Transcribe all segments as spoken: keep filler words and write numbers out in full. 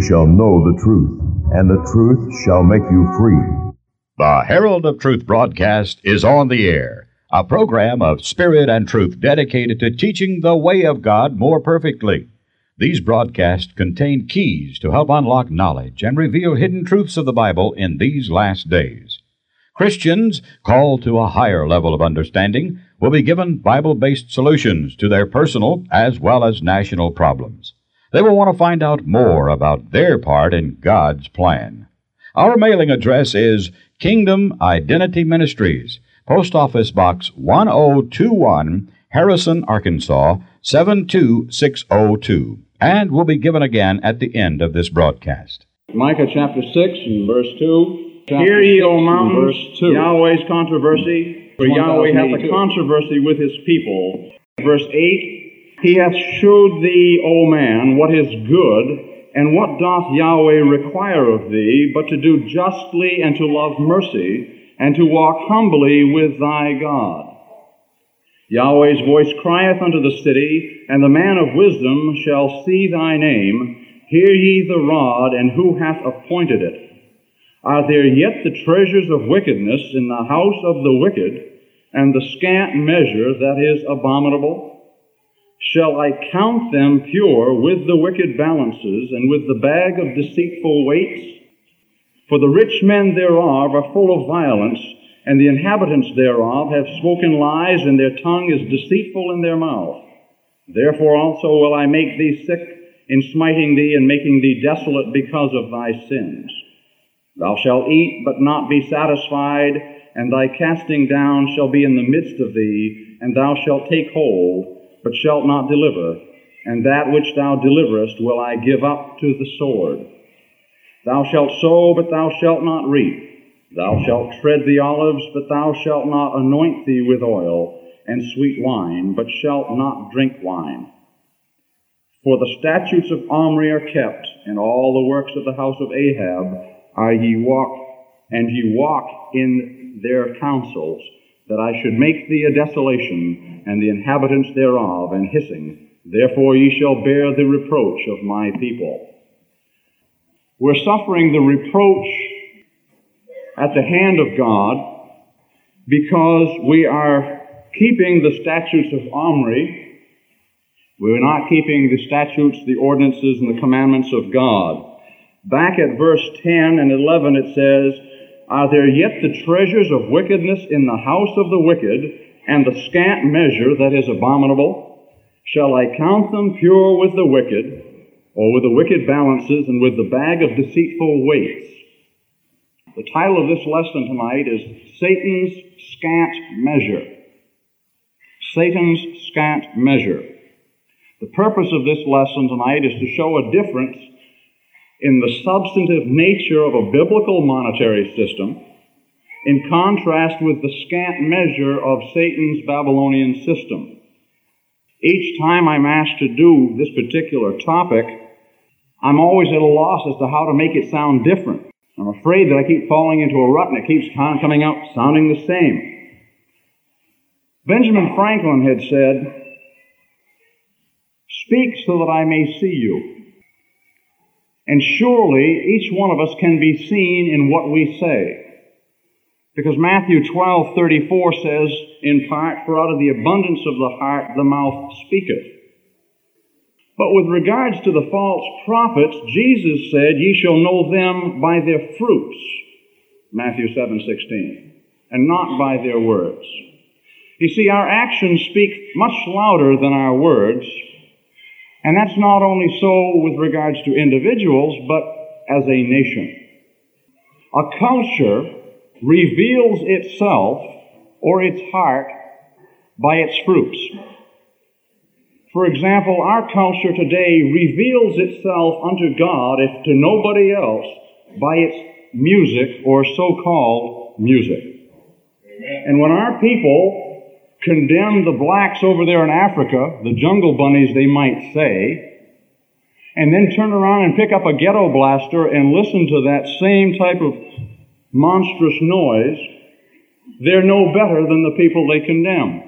ye shall know the truth, and the truth shall make you free. The Herald of Truth broadcast is on the air, a program of spirit and truth dedicated to teaching the way of God more perfectly. These broadcasts contain keys to help unlock knowledge and reveal hidden truths of the Bible in these last days. Christians called to a higher level of understanding will be given Bible-based solutions to their personal as well as national problems. They will want to find out more about their part in God's plan. Our mailing address is Kingdom Identity Ministries, Post Office Box one oh two one, Harrison, Arkansas, seven two six oh two, and will be given again at the end of this broadcast. Micah chapter six and verse two. Hear ye, O mountains, verse two. Yahweh's controversy, for Yahweh hath a controversy with his people. Verse eight, He hath showed thee, O man, what is good, and what doth Yahweh require of thee, but to do justly and to love mercy, and to walk humbly with thy God. Yahweh's voice crieth unto the city, and the man of wisdom shall see thy name. Hear ye the rod, and who hath appointed it? Are there yet the treasures of wickedness in the house of the wicked, and the scant measure that is abominable? Shall I count them pure with the wicked balances, and with the bag of deceitful weights? For the rich men thereof are full of violence, and the inhabitants thereof have spoken lies, and their tongue is deceitful in their mouth. Therefore also will I make thee sick in smiting thee, and making thee desolate because of thy sins. Thou shalt eat, but not be satisfied, and thy casting down shall be in the midst of thee, and thou shalt take hold, but shalt not deliver, and that which thou deliverest will I give up to the sword. Thou shalt sow, but thou shalt not reap. Thou shalt tread the olives, but thou shalt not anoint thee with oil, and sweet wine, but shalt not drink wine. For the statutes of Omri are kept, and all the works of the house of Ahab are ye walk, and ye walk in their counsels, that I should make thee a desolation, and the inhabitants thereof an hissing. Therefore ye shall bear the reproach of my people. We're suffering the reproach at the hand of God because we are keeping the statutes of Omri. We're not keeping the statutes, the ordinances, and the commandments of God. Back at verse ten and eleven it says, Are there yet the treasures of wickedness in the house of the wicked, and the scant measure that is abominable? Shall I count them pure with the wicked, or with the wicked balances, and with the bag of deceitful weights? The title of this lesson tonight is Satan's Scant Measure. Satan's Scant Measure. The purpose of this lesson tonight is to show a difference in the substantive nature of a biblical monetary system in contrast with the scant measure of Satan's Babylonian system. Each time I'm asked to do this particular topic, I'm always at a loss as to how to make it sound different. I'm afraid that I keep falling into a rut and it keeps coming out sounding the same. Benjamin Franklin had said, Speak so that I may see you. And surely each one of us can be seen in what we say. Because Matthew twelve thirty-four says, in part, For out of the abundance of the heart the mouth speaketh. But with regards to the false prophets, Jesus said, Ye shall know them by their fruits, Matthew seven sixteen, and not by their words. You see, our actions speak much louder than our words. And that's not only so with regards to individuals, but as a nation. A culture reveals itself or its heart by its fruits. For example, our culture today reveals itself unto God, if to nobody else, by its music or so-called music. Amen. And when our people condemn the blacks over there in Africa, the jungle bunnies they might say, and then turn around and pick up a ghetto blaster and listen to that same type of monstrous noise, they're no better than the people they condemn.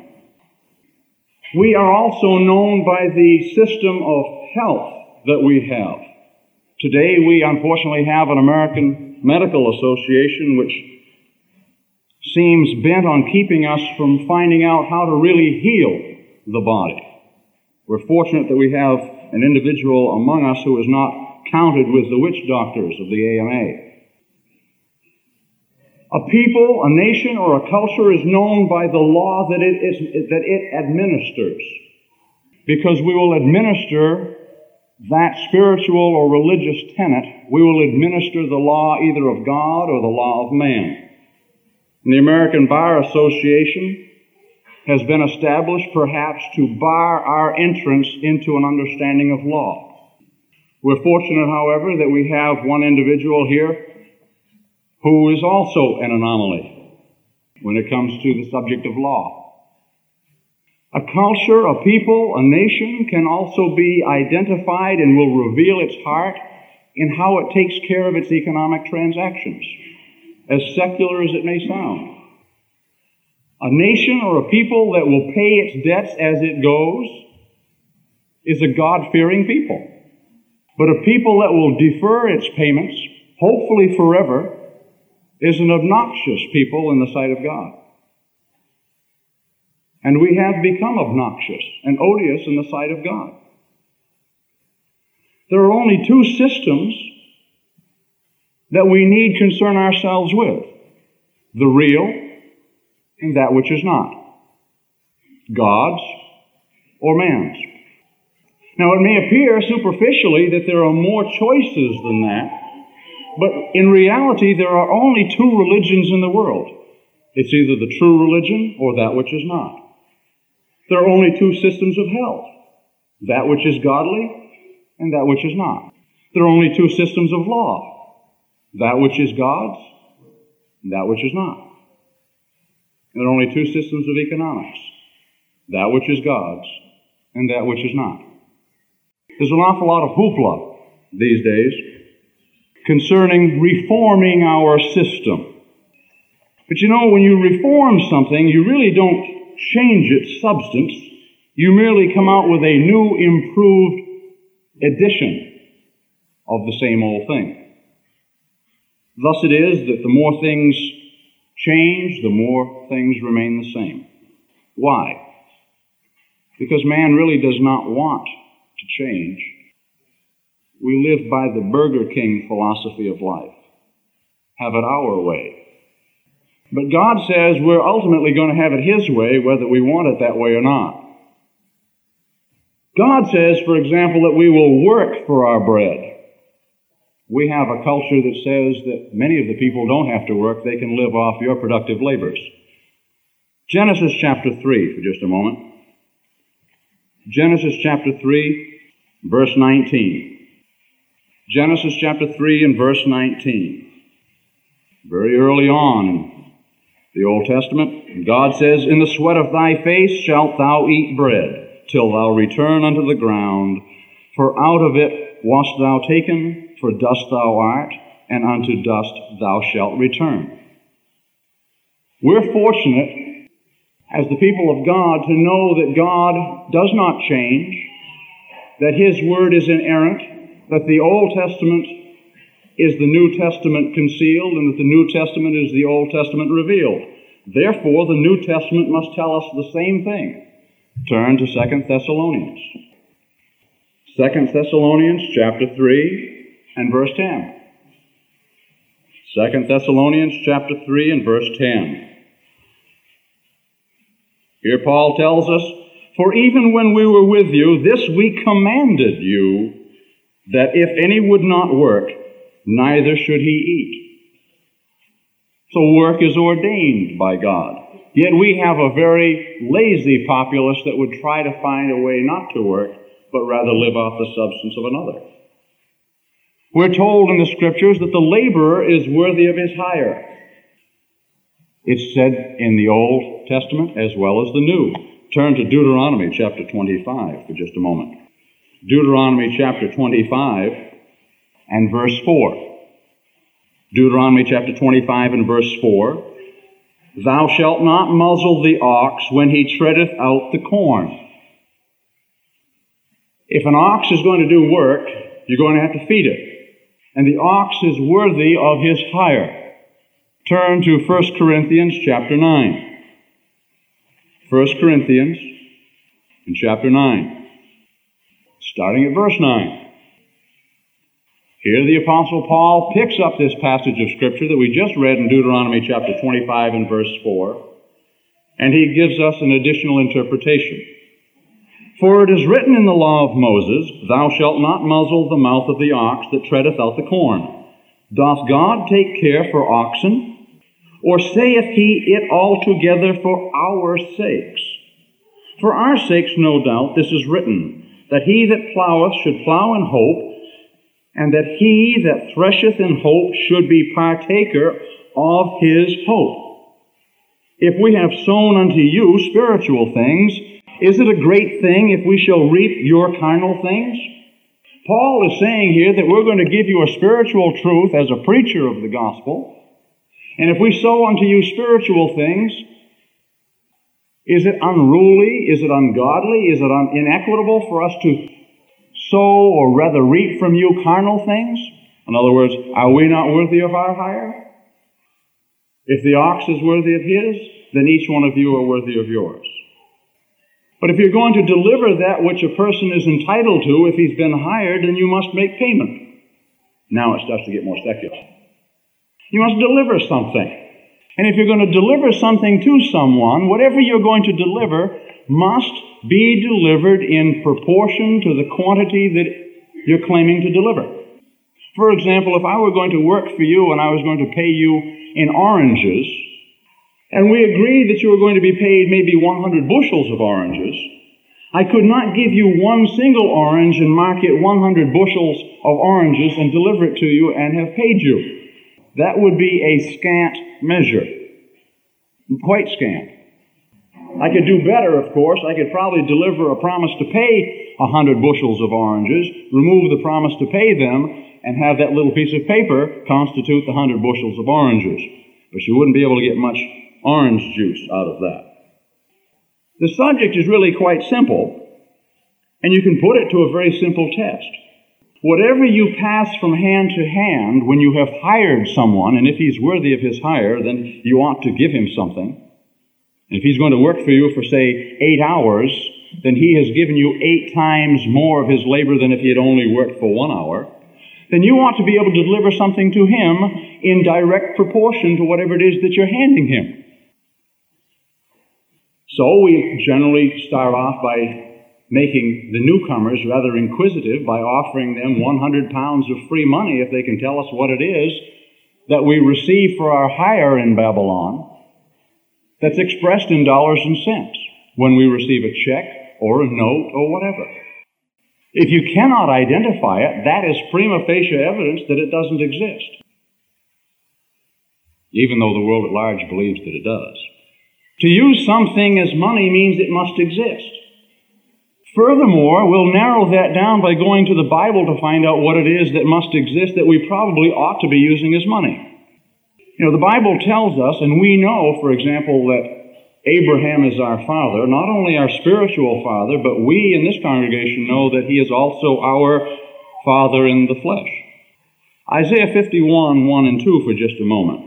We are also known by the system of health that we have. Today we unfortunately have an American Medical Association which seems bent on keeping us from finding out how to really heal the body. We're fortunate that we have an individual among us who is not counted with the witch doctors of the A M A. A people, a nation, or a culture is known by the law that it, is, that it administers, because we will administer that spiritual or religious tenet. We will administer the law either of God or the law of man. And the American Bar Association has been established perhaps to bar our entrance into an understanding of law. We're fortunate, however, that we have one individual here who is also an anomaly when it comes to the subject of law. A culture, a people, a nation can also be identified and will reveal its heart in how it takes care of its economic transactions, as secular as it may sound. A nation or a people that will pay its debts as it goes is a God-fearing people. But a people that will defer its payments, hopefully forever, is an obnoxious people in the sight of God. And we have become obnoxious and odious in the sight of God. There are only two systems that we need concern ourselves with: the real and that which is not, God's or man's. Now, it may appear superficially that there are more choices than that, but in reality, there are only two religions in the world. It's either the true religion or that which is not. There are only two systems of health, that which is godly and that which is not. There are only two systems of law, that which is God's and that which is not. There are only two systems of economics, that which is God's and that which is not. There's an awful lot of hoopla these days concerning reforming our system. But you know, when you reform something, you really don't change its substance. You merely come out with a new, improved edition of the same old thing. Thus it is that the more things change, the more things remain the same. Why? Because man really does not want to change. We live by the Burger King philosophy of life. Have it our way. But God says we're ultimately going to have it His way, whether we want it that way or not. God says, for example, that we will work for our bread. We have a culture that says that many of the people don't have to work, they can live off your productive labors. Genesis chapter three, for just a moment. Genesis chapter three, verse nineteen. Genesis chapter three and verse nineteen. Very early on in the Old Testament, God says, "In the sweat of thy face shalt thou eat bread, till thou return unto the ground, for out of it wast thou taken, for dust thou art, and unto dust thou shalt return." We're fortunate, as the people of God, to know that God does not change, that His Word is inerrant, that the Old Testament is the New Testament concealed, and that the New Testament is the Old Testament revealed. Therefore, the New Testament must tell us the same thing. Turn to Second Thessalonians. Second Thessalonians chapter three and verse ten. Second Thessalonians chapter three and verse ten. Here Paul tells us, "For even when we were with you, this we commanded you, that if any would not work, neither should he eat." So work is ordained by God. Yet we have a very lazy populace that would try to find a way not to work, but rather live off the substance of another. We're told in the Scriptures that the laborer is worthy of his hire. It's said in the Old Testament as well as the New. Turn to Deuteronomy chapter twenty-five for just a moment. Deuteronomy chapter twenty-five and verse four. Deuteronomy chapter twenty-five and verse four. "Thou shalt not muzzle the ox when he treadeth out the corn." If an ox is going to do work, you're going to have to feed it. and the ox is worthy of his hire. Turn to First Corinthians chapter nine. First Corinthians in chapter nine, starting at verse nine. Here the Apostle Paul picks up this passage of Scripture that we just read in Deuteronomy chapter twenty-five and verse four, and he gives us an additional interpretation. For it is written in the law of Moses, Thou shalt not muzzle the mouth of the ox that treadeth out the corn. Doth God take care for oxen? Or saith he it altogether for our sakes? For our sakes, no doubt, this is written, that he that ploweth should plow in hope, and that he that thresheth in hope should be partaker of his hope. If we have sown unto you spiritual things, is it a great thing if we shall reap your carnal things? Paul is saying here that we're going to give you a spiritual truth as a preacher of the gospel, and if we sow unto you spiritual things, is it unruly? Is it ungodly? Is it un- inequitable for us to sow or rather reap from you carnal things? In other words, are we not worthy of our hire? If the ox is worthy of his, then each one of you are worthy of yours. But if you're going to deliver that which a person is entitled to if he's been hired, then you must make payment. Now it starts to get more secular. You must deliver something. And if you're going to deliver something to someone, whatever you're going to deliver must be delivered in proportion to the quantity that you're claiming to deliver. For example, if I were going to work for you and I was going to pay you in oranges, and we agreed that you were going to be paid maybe one hundred bushels of oranges, I could not give you one single orange and mark it one hundred bushels of oranges and deliver it to you and have paid you. That would be a scant measure. Quite scant. I could do better, of course. I could probably deliver a promise to pay one hundred bushels of oranges, remove the promise to pay them, and have that little piece of paper constitute the one hundred bushels of oranges. But you wouldn't be able to get much orange juice out of that. The subject is really quite simple, and you can put it to a very simple test. Whatever you pass from hand to hand when you have hired someone, and if he's worthy of his hire, then you ought to give him something. And if he's going to work for you for, say, eight hours, then he has given you eight times more of his labor than if he had only worked for one hour. Then you ought to be able to deliver something to him in direct proportion to whatever it is that you're handing him. So we generally start off by making the newcomers rather inquisitive by offering them one hundred pounds of free money if they can tell us what it is that we receive for our hire in Babylon that's expressed in dollars and cents when we receive a check or a note or whatever. If you cannot identify it, that is prima facie evidence that it doesn't exist, even though the world at large believes that it does. To use something as money means it must exist. Furthermore, we'll narrow that down by going to the Bible to find out what it is that must exist that we probably ought to be using as money. You know, the Bible tells us, and we know, for example, that Abraham is our father, not only our spiritual father, but we in this congregation know that he is also our father in the flesh. Isaiah fifty-one, one and two for just a moment.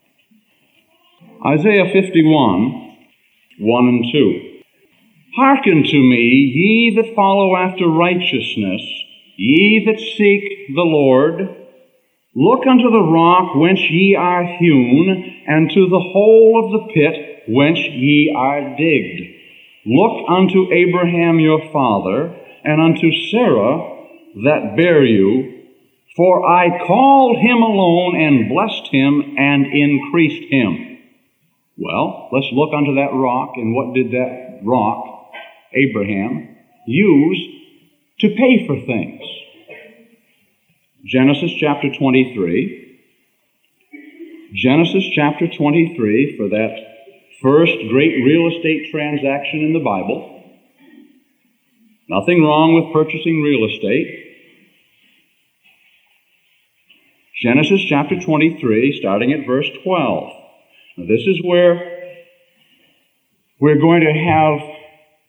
Isaiah fifty-one, one and two. Hearken to me, ye that follow after righteousness, ye that seek the Lord. Look unto the rock whence ye are hewn, and to the hole of the pit whence ye are digged. Look unto Abraham your father, and unto Sarah that bare you, for I called him alone, and blessed him, and increased him. Well, let's look unto that rock, and what did that rock, Abraham, use to pay for things? Genesis chapter twenty-three. Genesis chapter twenty-three, for that first great real estate transaction in the Bible. Nothing wrong with purchasing real estate. Genesis chapter twenty-three, starting at verse twelve. Now this is where we're going to have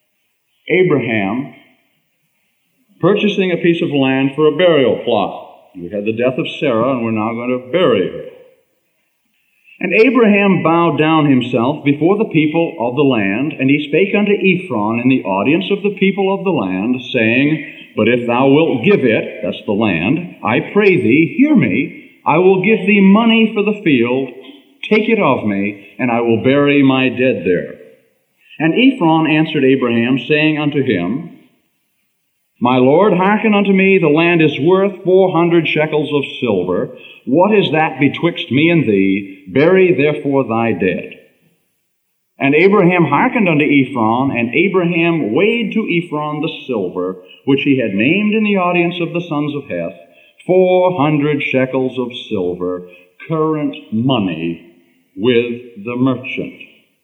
Abraham purchasing a piece of land for a burial plot. We had the death of Sarah, and we're now going to bury her. And Abraham bowed down himself before the people of the land, and he spake unto Ephron in the audience of the people of the land, saying, But if thou wilt give it, that's the land, I pray thee, hear me, I will give thee money for the field, take it of me, and I will bury my dead there. And Ephron answered Abraham, saying unto him, My lord, hearken unto me, the land is worth four hundred shekels of silver. What is that betwixt me and thee? Bury therefore thy dead. And Abraham hearkened unto Ephron, and Abraham weighed to Ephron the silver, which he had named in the audience of the sons of Heth, four hundred shekels of silver, current money, with the merchant.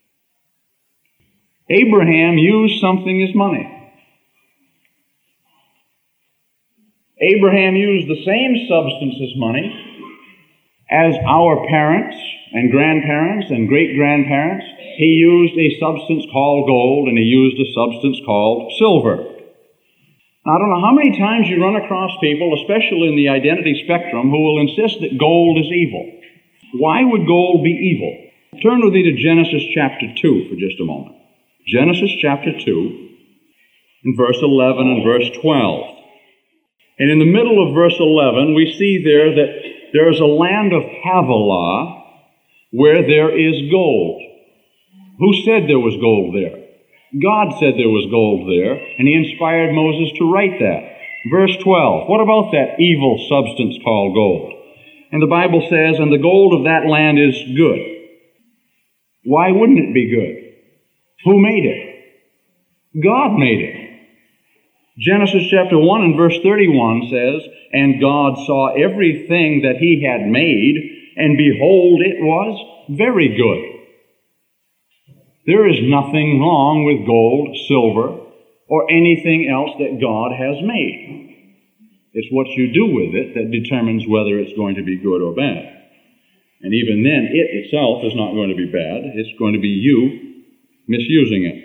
Abraham used something as money. Abraham used the same substance as money as our parents and grandparents and great-grandparents. He used a substance called gold, and he used a substance called silver. Now, I don't know how many times you run across people, especially in the identity spectrum, who will insist that gold is evil. Why would gold be evil? Turn with me to Genesis chapter two for just a moment. Genesis chapter two, and verse eleven and verse twelve. And in the middle of verse eleven, we see there that there is a land of Havilah where there is gold. Who said there was gold there? God said there was gold there, and he inspired Moses to write that. Verse twelve, what about that evil substance called gold? And the Bible says, and the gold of that land is good. Why wouldn't it be good? Who made it? God made it. Genesis chapter one and verse thirty-one says, And God saw everything that he had made, and behold, it was very good. There is nothing wrong with gold, silver, or anything else that God has made. It's what you do with it that determines whether it's going to be good or bad. And even then, it itself is not going to be bad. It's going to be you misusing it.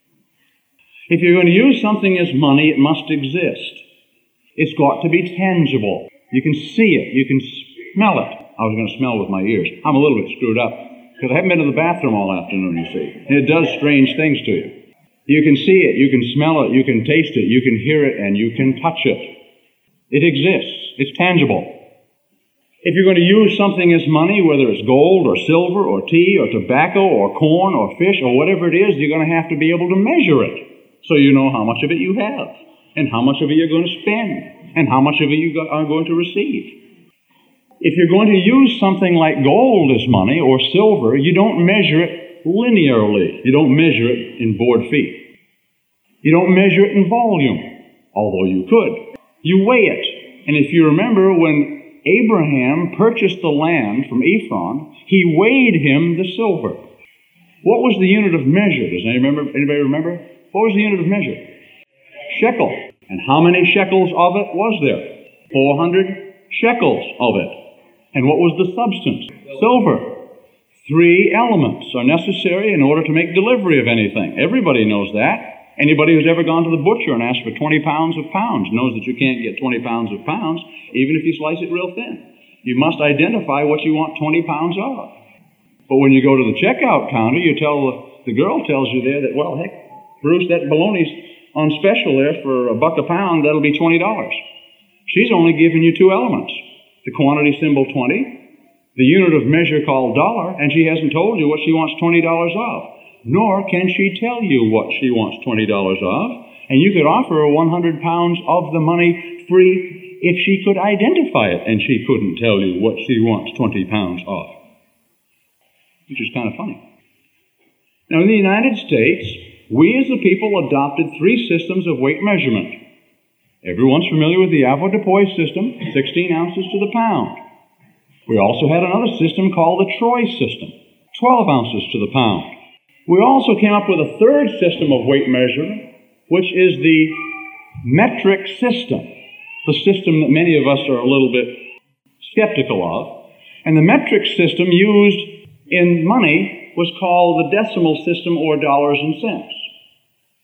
If you're going to use something as money, it must exist. It's got to be tangible. You can see it. You can smell it. I was going to smell with my ears. I'm a little bit screwed up because I haven't been to the bathroom all afternoon, you see. And it does strange things to you. You can see it. You can smell it. You can taste it. You can hear it. And you can touch it. It exists. It's tangible. If you're going to use something as money, whether it's gold or silver or tea or tobacco or corn or fish or whatever it is, you're going to have to be able to measure it so you know how much of it you have and how much of it you're going to spend and how much of it you are going to receive. If you're going to use something like gold as money or silver, you don't measure it linearly. You don't measure it in board feet. You don't measure it in volume, although you could. You weigh it. And if you remember when Abraham purchased the land from Ephron, he weighed him the silver. What was the unit of measure? Does anybody remember? Anybody remember? What was the unit of measure? Shekel. And how many shekels of it was there? four hundred shekels of it. And what was the substance? Silver. Three elements are necessary in order to make delivery of anything. Everybody knows that. Anybody who's ever gone to the butcher and asked for twenty pounds of pounds knows that you can't get twenty pounds of pounds, even if you slice it real thin. You must identify what you want twenty pounds of. But when you go to the checkout counter, you tell the, the girl tells you there that, well, heck, Bruce, that bologna's on special there for a buck a pound, that'll be twenty dollars. She's only giving you two elements. The quantity symbol twenty, the unit of measure called dollar, and she hasn't told you what she wants twenty dollars of. Nor can she tell you what she wants twenty dollars of, and you could offer her one hundred pounds of the money free if she could identify it, and she couldn't tell you what she wants twenty pounds of. Which is kind of funny. Now, in the United States, we as a people adopted three systems of weight measurement. Everyone's familiar with the avoirdupois system, sixteen ounces to the pound. We also had another system called the Troy system, twelve ounces to the pound. We also came up with a third system of weight measurement, which is the metric system, the system that many of us are a little bit skeptical of. And the metric system used in money was called the decimal system, or dollars and cents.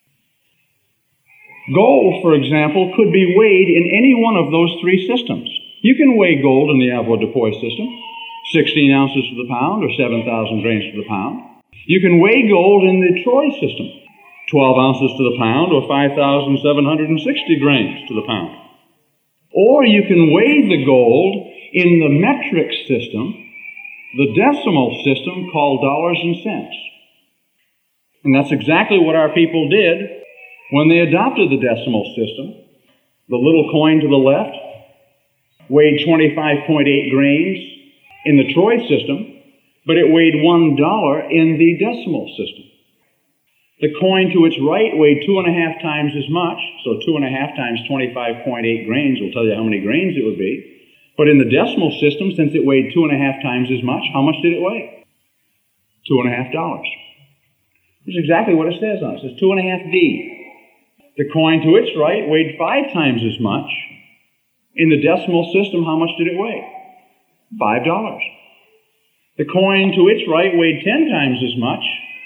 Gold, for example, could be weighed in any one of those three systems. You can weigh gold in the avoirdupois system, sixteen ounces to the pound or seven thousand grains to the pound. You can weigh gold in the Troy system, twelve ounces to the pound or five thousand seven hundred sixty grains to the pound. Or you can weigh the gold in the metric system, the decimal system called dollars and cents. And that's exactly what our people did when they adopted the decimal system. The little coin to the left weighed twenty-five point eight grains in the Troy system, but it weighed one dollar in the decimal system. The coin to its right weighed two and a half times as much, so two and a half times twenty-five point eight grains will tell you how many grains it would be. But in the decimal system, since it weighed two and a half times as much, how much did it weigh? Two and a half dollars. That's exactly what it says on it. It says two and a half D. The coin to its right weighed five times as much. In the decimal system, how much did it weigh? Five dollars. The coin to its right weighed ten times as much.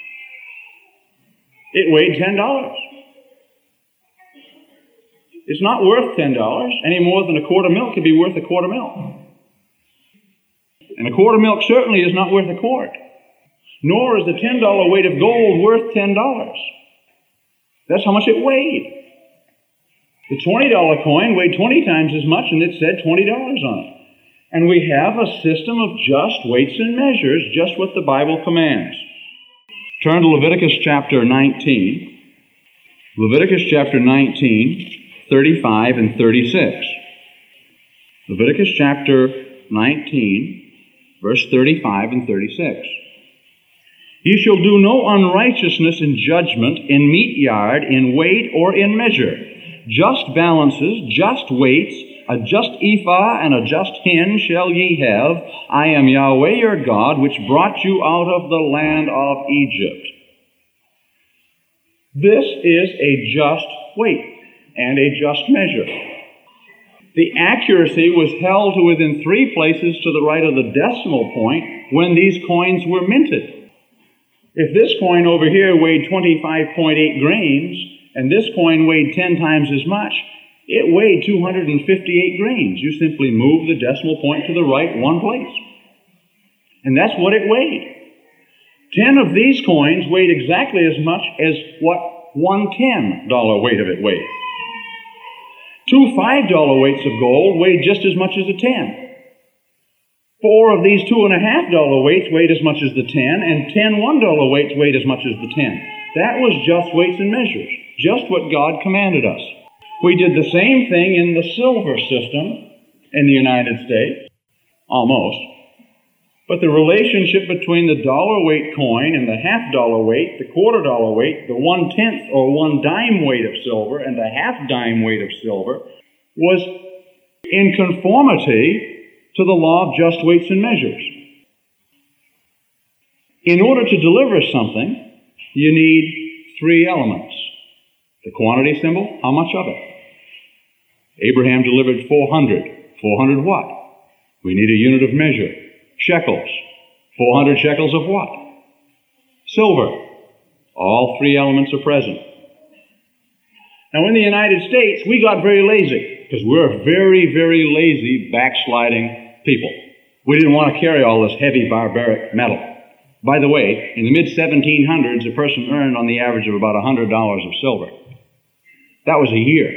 It weighed ten dollars. It's not worth ten dollars any more than a quart of milk could be worth a quart of milk. And a quart of milk certainly is not worth a quart. Nor is the ten dollar weight of gold worth ten dollars. That's how much it weighed. The twenty dollar coin weighed twenty times as much, and it said twenty dollars on it. And we have a system of just weights and measures, just what the Bible commands. Turn to Leviticus chapter nineteen. Leviticus chapter nineteen, thirty-five and thirty-six. Leviticus chapter nineteen, verse thirty-five and thirty-six. You shall do no unrighteousness in judgment, in meat yard, in weight, or in measure. Just balances, just weights, a just ephah and a just hin shall ye have. I am Yahweh your God, which brought you out of the land of Egypt. This is a just weight and a just measure. The accuracy was held to within three places to the right of the decimal point when these coins were minted. If this coin over here weighed twenty-five point eight grains, and this coin weighed ten times as much, it weighed two hundred fifty-eight grains. You simply move the decimal point to the right one place. And that's what it weighed. Ten of these coins weighed exactly as much as what one ten dollar weight of it weighed. Two five dollar weights of gold weighed just as much as a ten. Four of these two and a half dollar weights weighed as much as the ten, and ten one dollar weights weighed as much as the ten. That was just weights and measures, just what God commanded us. We did the same thing in the silver system in the United States, almost. But the relationship between the dollar weight coin and the half dollar weight, the quarter dollar weight, the one tenth or one dime weight of silver, and the half dime weight of silver was in conformity to the law of just weights and measures. In order to deliver something, you need three elements. The quantity symbol, how much of it? Abraham delivered four hundred. four hundred what? We need a unit of measure. Shekels. four hundred shekels of what? Silver. All three elements are present. Now in the United States, we got very lazy, because we're a very, very lazy, backsliding people. We didn't want to carry all this heavy, barbaric metal. By the way, in the mid seventeen hundreds, a person earned on the average of about one hundred dollars of silver. That was a year.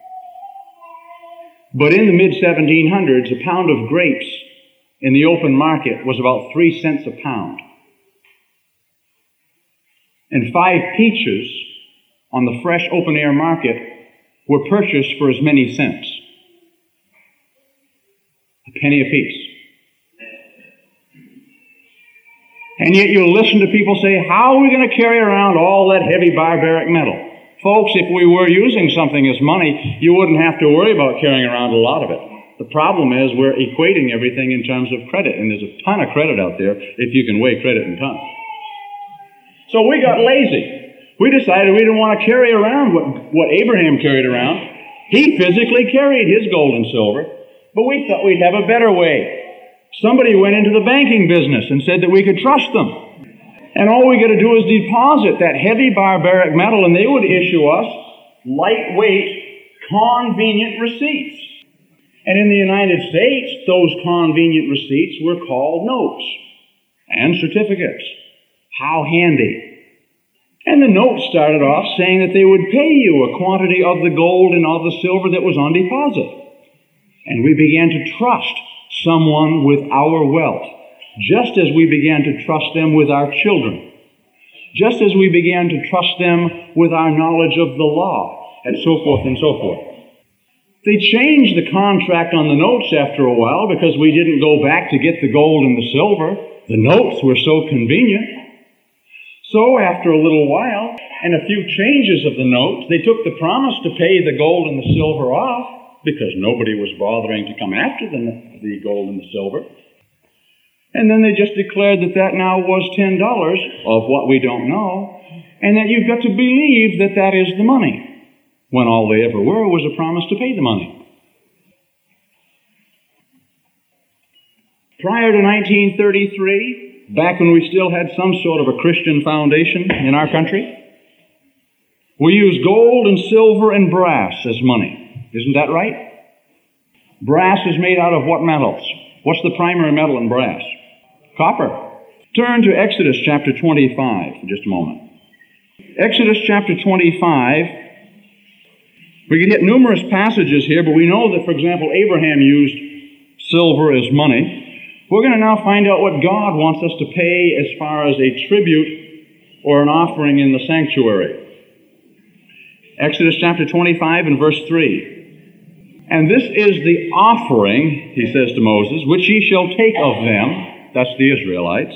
But in the mid seventeen hundreds, a pound of grapes in the open market was about three cents a pound. And five peaches on the fresh open-air market were purchased for as many cents. A penny apiece. And yet you'll listen to people say, how are we going to carry around all that heavy barbaric metal? Folks, if we were using something as money, you wouldn't have to worry about carrying around a lot of it. The problem is we're equating everything in terms of credit, and there's a ton of credit out there if you can weigh credit in tons. So we got lazy. We decided we didn't want to carry around what, what Abraham carried around. He physically carried his gold and silver, but we thought we'd have a better way. Somebody went into the banking business and said that we could trust them. And all we got to do is deposit that heavy barbaric metal, and they would issue us lightweight, convenient receipts. And in the United States, those convenient receipts were called notes and certificates. How handy. And the note started off saying that they would pay you a quantity of the gold and of the silver that was on deposit. And we began to trust someone with our wealth, just as we began to trust them with our children, just as we began to trust them with our knowledge of the law, and so forth and so forth. They changed the contract on the notes after a while because we didn't go back to get the gold and the silver. The notes were so convenient. So after a little while, and a few changes of the notes, they took the promise to pay the gold and the silver off, because nobody was bothering to come after the, the gold and the silver. And then they just declared that that now was ten dollars of what we don't know, and that you've got to believe that that is the money, when all they ever were was a promise to pay the money. Prior to nineteen thirty-three, back when we still had some sort of a Christian foundation in our country, we used gold and silver and brass as money. Isn't that right? Brass is made out of what metals? What's the primary metal in brass? Copper. Turn to Exodus chapter twenty-five for just a moment. Exodus chapter twenty-five. We could hit numerous passages here, but we know that, for example, Abraham used silver as money. We're going to now find out what God wants us to pay as far as a tribute or an offering in the sanctuary. Exodus chapter twenty-five and verse three. And this is the offering, he says to Moses, which ye shall take of them, that's the Israelites,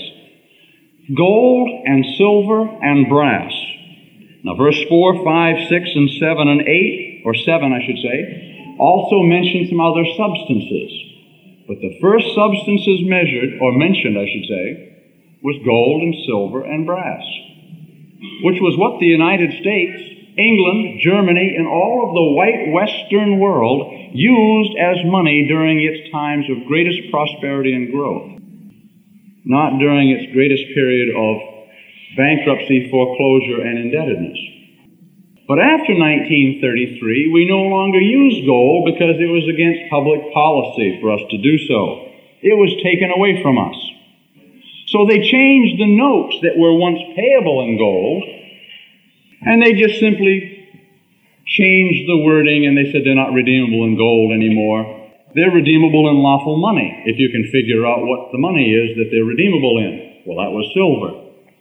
gold and silver and brass. Now verse four, five, six, and seven, and eight, or seven I should say, also mention some other substances. But the first substances measured, or mentioned I should say, was gold and silver and brass, which was what the United States, England, Germany, and all of the white Western world used as money during its times of greatest prosperity and growth, not during its greatest period of bankruptcy, foreclosure, and indebtedness. But after nineteen thirty-three, we no longer used gold because it was against public policy for us to do so. It was taken away from us. So they changed the notes that were once payable in gold, and they just simply changed the wording, and they said they're not redeemable in gold anymore. They're redeemable in lawful money, if you can figure out what the money is that they're redeemable in. Well, that was silver.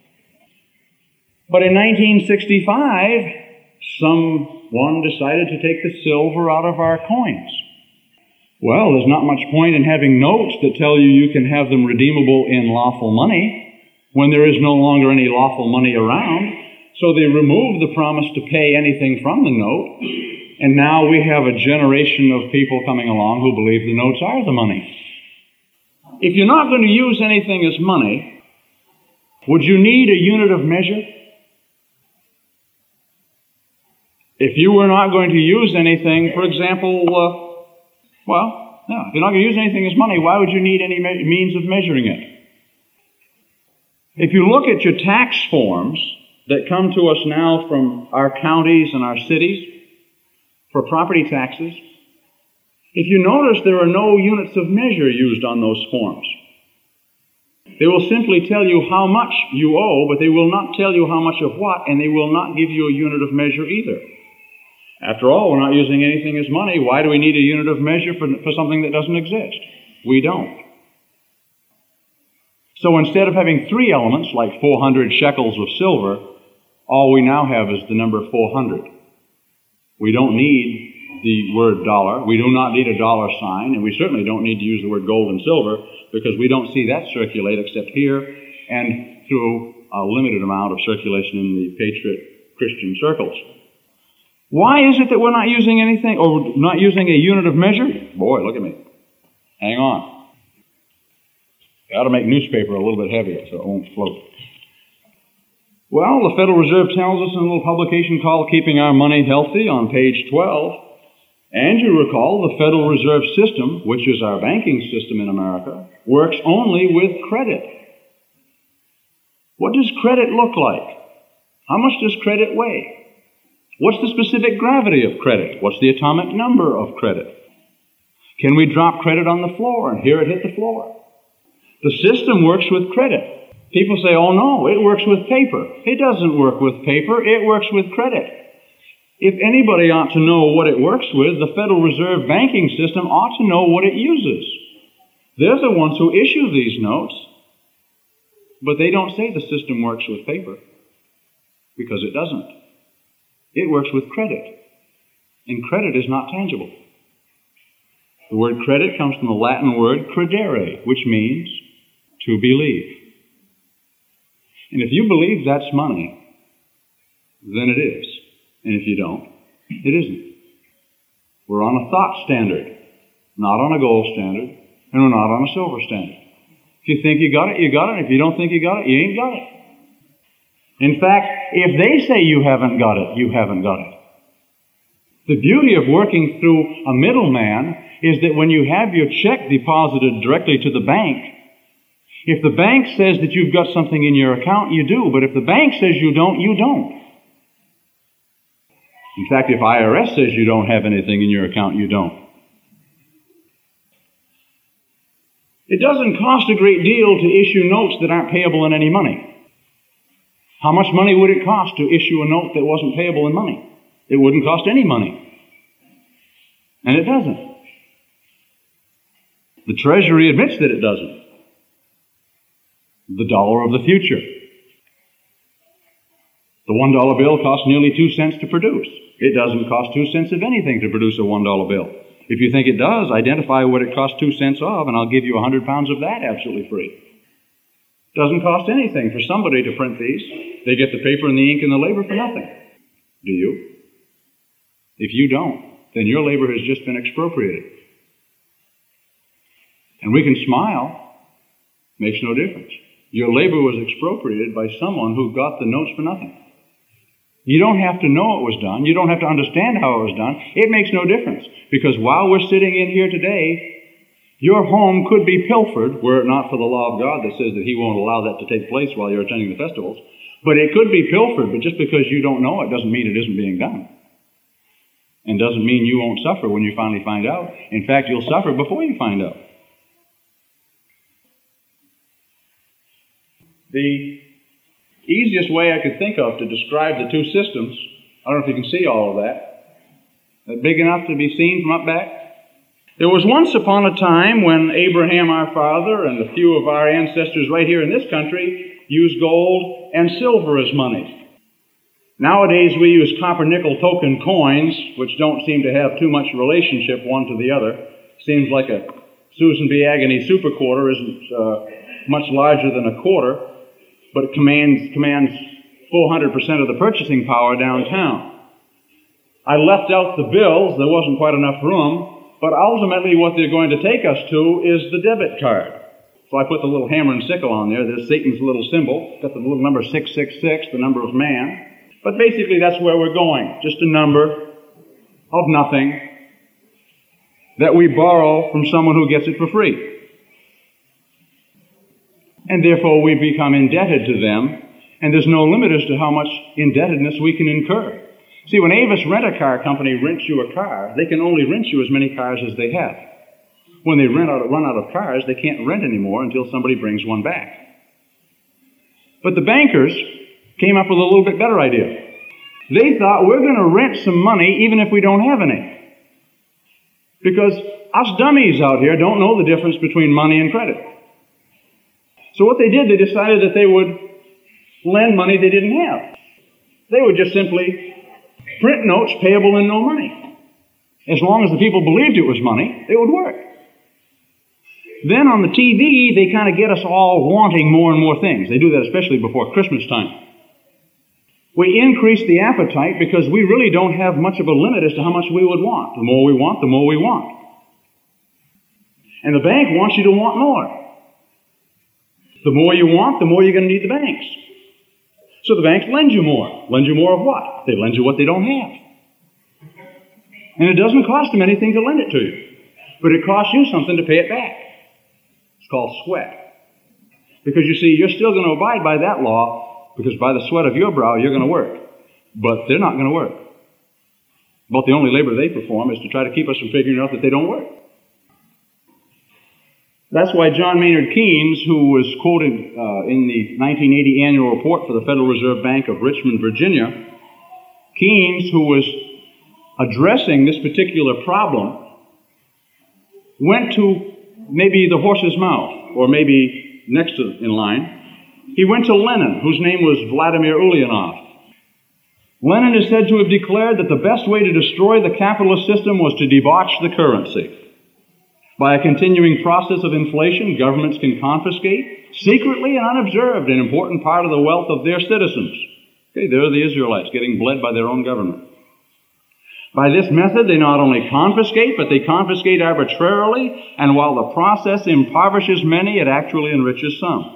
But in nineteen sixty-five, someone decided to take the silver out of our coins. Well, there's not much point in having notes that tell you you can have them redeemable in lawful money when there is no longer any lawful money around. So they removed the promise to pay anything from the note, and now we have a generation of people coming along who believe the notes are the money. If you're not going to use anything as money, would you need a unit of measure? If you were not going to use anything, for example, uh, well, no, if you're not going to use anything as money, why would you need any me- means of measuring it? If you look at your tax forms that come to us now from our counties and our cities for property taxes, if you notice there are no units of measure used on those forms. They will simply tell you how much you owe, but they will not tell you how much of what, and they will not give you a unit of measure either. After all, we're not using anything as money. Why do we need a unit of measure for, for something that doesn't exist? We don't. So instead of having three elements, like four hundred shekels of silver, all we now have is the number four hundred. We don't need the word dollar. We do not need a dollar sign, and we certainly don't need to use the word gold and silver, because we don't see that circulate except here and through a limited amount of circulation in the patriot Christian circles. Why is it that we're not using anything, or not using a unit of measure? Boy, look at me. Hang on. Got to make newspaper a little bit heavier so it won't float. Well, the Federal Reserve tells us in a little publication called Keeping Our Money Healthy on page twelve, and you recall the Federal Reserve System, which is our banking system in America, works only with credit. What does credit look like? How much does credit weigh? What's the specific gravity of credit? What's the atomic number of credit? Can we drop credit on the floor and hear it hit the floor? The system works with credit. People say, oh no, it works with paper. It doesn't work with paper, it works with credit. If anybody ought to know what it works with, the Federal Reserve banking system ought to know what it uses. They're the ones who issue these notes, but they don't say the system works with paper, because it doesn't. It works with credit, and credit is not tangible. The word credit comes from the Latin word credere, which means to believe. And if you believe that's money, then it is. And if you don't, it isn't. We're on a thought standard, not on a gold standard, and we're not on a silver standard. If you think you got it, you got it. If you don't think you got it, you ain't got it. In fact, if they say you haven't got it, you haven't got it. The beauty of working through a middleman is that when you have your check deposited directly to the bank, if the bank says that you've got something in your account, you do. But if the bank says you don't, you don't. In fact, if I R S says you don't have anything in your account, you don't. It doesn't cost a great deal to issue notes that aren't payable in any money. How much money would it cost to issue a note that wasn't payable in money? It wouldn't cost any money. And it doesn't. The Treasury admits that it doesn't. The dollar of the future. The one dollar bill costs nearly two cents to produce. It doesn't cost two cents of anything to produce a one dollar bill. If you think it does, identify what it costs two cents of, and I'll give you a hundred pounds of that absolutely free. It doesn't cost anything for somebody to print these. They get the paper and the ink and the labor for nothing. Do you? If you don't, then your labor has just been expropriated. And we can smile. Makes no difference. Your labor was expropriated by someone who got the notes for nothing. You don't have to know it was done. You don't have to understand how it was done. It makes no difference. Because while we're sitting in here today, your home could be pilfered, were it not for the law of God that says that He won't allow that to take place while you're attending the festivals. But it could be pilfered, but just because you don't know it doesn't mean it isn't being done. And doesn't mean you won't suffer when you finally find out. In fact, you'll suffer before you find out. The easiest way I could think of to describe the two systems, I don't know if you can see all of that, that big enough to be seen from up back? There was once upon a time when Abraham our father and a few of our ancestors right here in this country used gold and silver as money. Nowadays we use copper nickel token coins, which don't seem to have too much relationship one to the other. Seems like a Susan B. Agony super quarter isn't uh, much larger than a quarter, but it commands, commands four hundred percent of the purchasing power downtown. I left out the bills. There wasn't quite enough room, but ultimately what they're going to take us to is the debit card. So I put the little hammer and sickle on there. There's Satan's little symbol. Got the little number six six six, the number of man. But basically that's where we're going. Just a number of nothing that we borrow from someone who gets it for free. And therefore we become indebted to them, and there's no limit as to how much indebtedness we can incur. See, when Avis Rent-A-Car Company rents you a car, they can only rent you as many cars as they have. When they rent out, run out of cars, they can't rent anymore until somebody brings one back. But the bankers came up with a little bit better idea. They thought, we're going to rent some money even if we don't have any. Because us dummies out here don't know the difference between money and credit. So what they did, they decided that they would lend money they didn't have. They would just simply print notes payable in no money. As long as the people believed it was money, it would work. Then on the T V, they kind of get us all wanting more and more things. They do that especially before Christmas time. We increase the appetite because we really don't have much of a limit as to how much we would want. The more we want, the more we want. And the bank wants you to want more. The more you want, the more you're going to need the banks. So the banks lend you more. Lend you more of what? They lend you what they don't have. And it doesn't cost them anything to lend it to you. But it costs you something to pay it back. It's called sweat. Because you see, you're still going to abide by that law, because by the sweat of your brow, you're going to work. But they're not going to work. But the only labor they perform is to try to keep us from figuring out that they don't work. That's why John Maynard Keynes, who was quoted uh, in the nineteen eighty annual report for the Federal Reserve Bank of Richmond, Virginia, Keynes, who was addressing this particular problem, went to maybe the horse's mouth, or maybe next to in line. He went to Lenin, whose name was Vladimir Ulyanov. Lenin is said to have declared that the best way to destroy the capitalist system was to debauch the currency. By a continuing process of inflation, governments can confiscate, secretly and unobserved, an important part of the wealth of their citizens. Okay, there are the Israelites getting bled by their own government. By this method, they not only confiscate, but they confiscate arbitrarily, and while the process impoverishes many, it actually enriches some.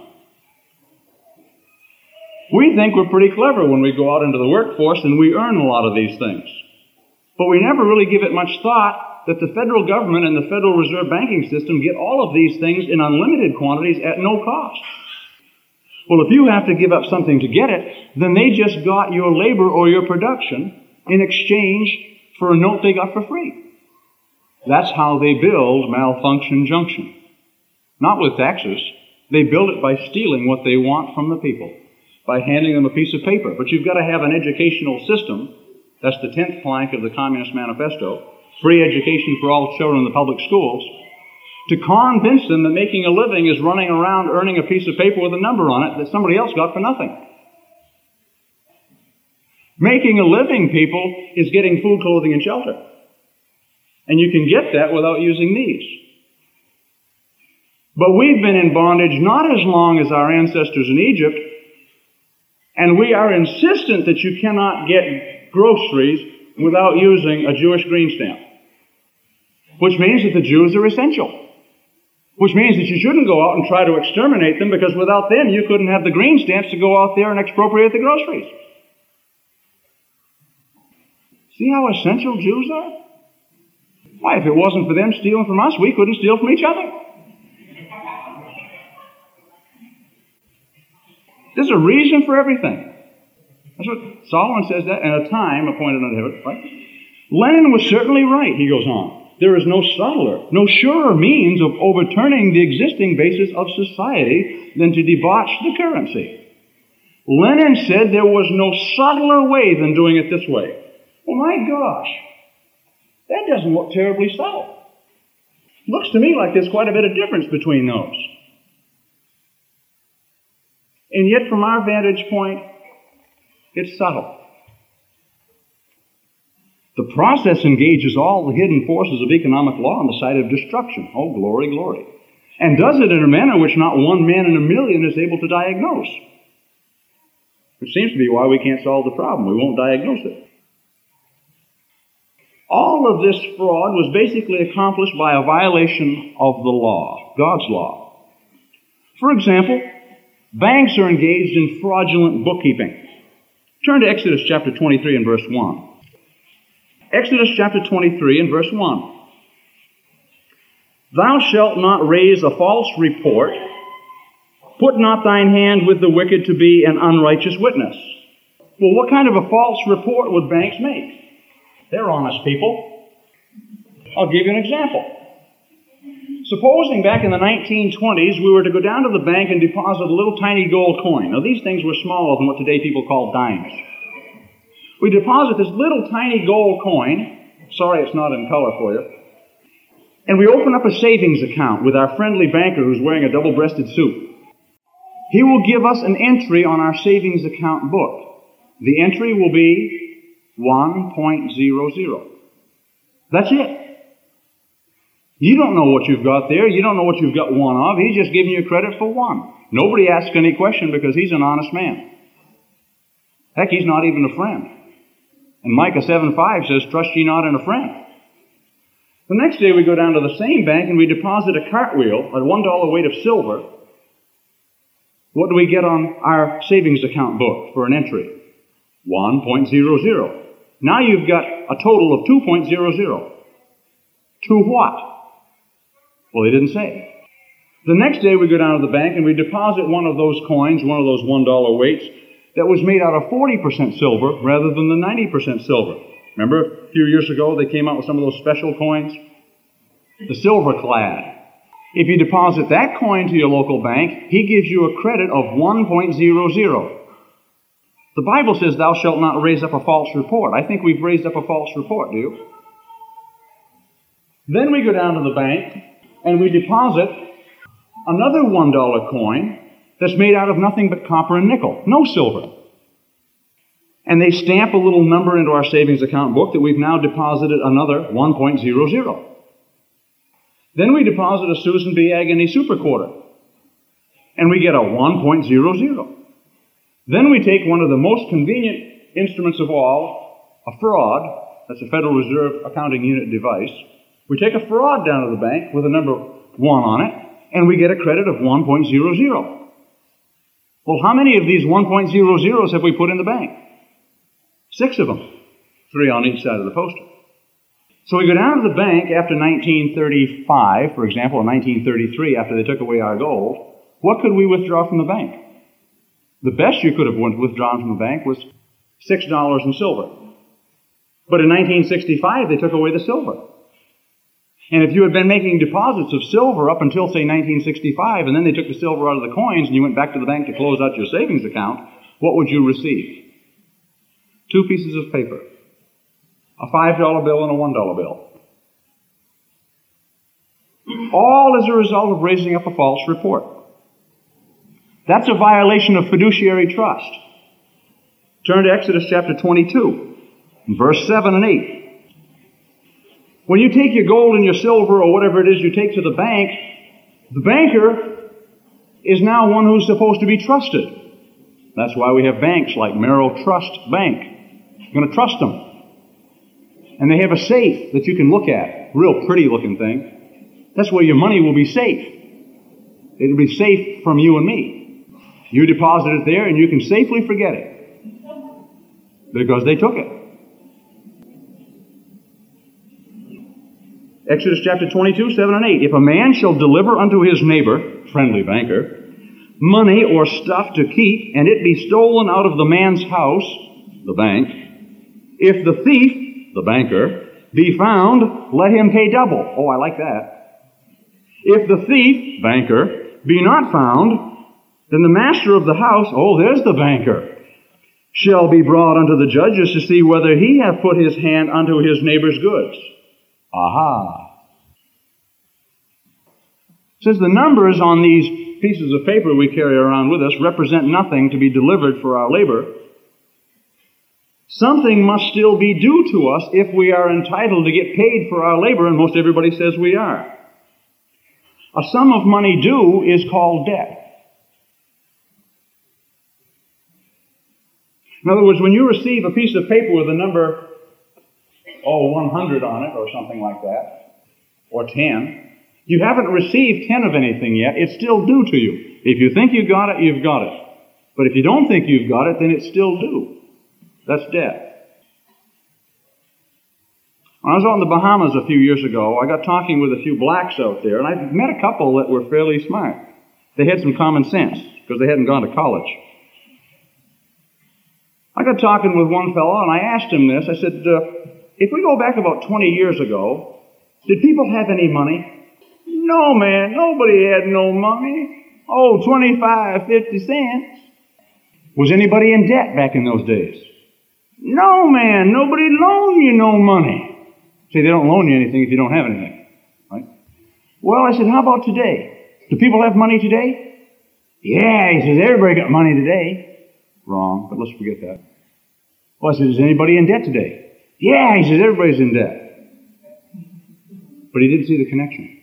We think we're pretty clever when we go out into the workforce and we earn a lot of these things. But we never really give it much thought that the federal government and the Federal Reserve banking system get all of these things in unlimited quantities at no cost. Well, if you have to give up something to get it, then they just got your labor or your production in exchange for a note they got for free. That's how they build malfunction junction. Not with taxes. They build it by stealing what they want from the people, by handing them a piece of paper. But you've got to have an educational system. That's the tenth plank of the Communist Manifesto. Free education for all children in the public schools. To convince them that making a living is running around earning a piece of paper with a number on it that somebody else got for nothing. Making a living, people, is getting food, clothing, and shelter. And you can get that without using these. But we've been in bondage not as long as our ancestors in Egypt, and we are insistent that you cannot get groceries without using a Jewish green stamp. Which means that the Jews are essential. Which means that you shouldn't go out and try to exterminate them, because without them you couldn't have the green stamps to go out there and expropriate the groceries. See how essential Jews are? Why, if it wasn't for them stealing from us, we couldn't steal from each other. There's a reason for everything. That's what Solomon says, that in a time appointed unto heaven, right? Lenin was certainly right, he goes on. There is no subtler, no surer means of overturning the existing basis of society than to debauch the currency. Lenin said there was no subtler way than doing it this way. Well, my gosh, that doesn't look terribly subtle. Looks to me like there's quite a bit of difference between those. And yet, from our vantage point, it's subtle. The process engages all the hidden forces of economic law on the side of destruction. Oh, glory, glory. And does it in a manner which not one man in a million is able to diagnose. Which seems to be why we can't solve the problem. We won't diagnose it. All of this fraud was basically accomplished by a violation of the law, God's law. For example, banks are engaged in fraudulent bookkeeping. Turn to Exodus chapter twenty-three and verse one. Exodus chapter twenty-three and verse one. Thou shalt not raise a false report. Put not thine hand with the wicked to be an unrighteous witness. Well, what kind of a false report would banks make? They're honest people. I'll give you an example. Supposing back in the nineteen twenties we were to go down to the bank and deposit a little tiny gold coin. Now, these things were smaller than what today people call dimes. We deposit this little tiny gold coin. Sorry it's not in color for you. And we open up a savings account with our friendly banker who's wearing a double-breasted suit. He will give us an entry on our savings account book. The entry will be one point zero zero. That's it. You don't know what you've got there. You don't know what you've got one of. He's just giving you credit for one. Nobody asks any question because he's an honest man. Heck, he's not even a friend. And Micah seven five says, trust ye not in a friend. The next day we go down to the same bank and we deposit a cartwheel, a one dollar weight of silver. What do we get on our savings account book for an entry? one point zero zero. Now you've got a total of two point zero zero. To what? Well, he didn't say. The next day we go down to the bank and we deposit one of those coins, one of those one dollar weights, that was made out of forty percent silver rather than the ninety percent silver. Remember a few years ago they came out with some of those special coins? The silver clad. If you deposit that coin to your local bank, he gives you a credit of one point zero zero. The Bible says, thou shalt not raise up a false report. I think we've raised up a false report, do you? Then we go down to the bank and we deposit another one dollar coin that's made out of nothing but copper and nickel, no silver. And they stamp a little number into our savings account book that we've now deposited another one point zero zero. Then we deposit a Susan B. Agony Super Quarter, and we get a one point zero zero. Then we take one of the most convenient instruments of all, a fraud, that's a Federal Reserve Accounting Unit device. We take a fraud down to the bank with a number one on it, and we get a credit of one point zero zero. Well, how many of these one point zero zeros have we put in the bank? Six of them. Three on each side of the poster. So we go down to the bank after nineteen thirty-five, for example, or nineteen thirty-three, after they took away our gold. What could we withdraw from the bank? The best you could have withdrawn from the bank was six dollars in silver. But in nineteen sixty-five, they took away the silver. And if you had been making deposits of silver up until, say, nineteen sixty-five, and then they took the silver out of the coins and you went back to the bank to close out your savings account, what would you receive? Two pieces of paper. A five dollar bill and a one dollar bill. All as a result of raising up a false report. That's a violation of fiduciary trust. Turn to Exodus chapter twenty-two, verse seven and eight. When you take your gold and your silver or whatever it is you take to the bank, the banker is now one who's supposed to be trusted. That's why we have banks like Merrill Trust Bank. You're going to trust them. And they have a safe that you can look at. Real pretty looking thing. That's where your money will be safe. It'll be safe from you and me. You deposit it there and you can safely forget it. Because they took it. Exodus chapter twenty-two, seven and eight. If a man shall deliver unto his neighbor, friendly banker, money or stuff to keep, and it be stolen out of the man's house, the bank, if the thief, the banker, be found, let him pay double. Oh, I like that. If the thief, banker, be not found, then the master of the house, oh, there's the banker, shall be brought unto the judges to see whether he have put his hand unto his neighbor's goods. Aha. Since the numbers on these pieces of paper we carry around with us represent nothing to be delivered for our labor, something must still be due to us if we are entitled to get paid for our labor, and most everybody says we are. A sum of money due is called debt. In other words, when you receive a piece of paper with a number, oh, one hundred on it or something like that, or ten, you haven't received ten of anything yet. It's still due to you. If you think you got it, you've got it. But if you don't think you've got it, then it's still due. That's debt. When I was out in the Bahamas a few years ago, I got talking with a few blacks out there, and I met a couple that were fairly smart. They had some common sense, because they hadn't gone to college. I got talking with one fellow, and I asked him this. I said, uh, if we go back about twenty years ago, did people have any money? No, man, nobody had no money. Oh, twenty-five, fifty cents. Was anybody in debt back in those days? No, man, nobody loaned you no money. See, they don't loan you anything if you don't have anything, right? Well, I said, how about today? Do people have money today? Yeah, he says, everybody got money today. Wrong, but let's forget that. Well, I said, is anybody in debt today? Yeah, he says, everybody's in debt. But he didn't see the connection.